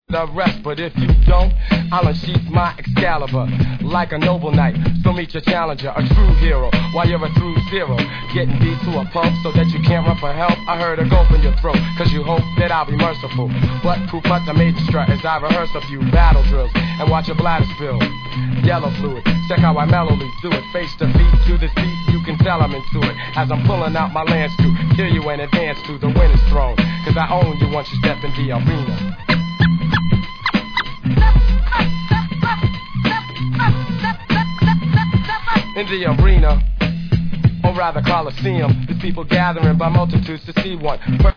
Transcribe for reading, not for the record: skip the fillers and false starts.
the rest, but if you don't, I'll unsheath my Excalibur like a noble knight. So meet your challenger, a true hero, while you're a true zero, getting beat to a pulp so that you can't run for help. I heard a gulp in your throat, cause you hope that I'll be merciful. But Kupata made you strut as I rehearse a few battle drills and watch your bladder spill yellow fluid. Check how I mellowly do it, face to feet to this beat. You can tell I'm into it as I'm pulling out my lance to kill you in advance to the winner's throne. Cause I own you once you step in the arena. In the arena, or rather Coliseum, there's people gathering by multitudes to see one.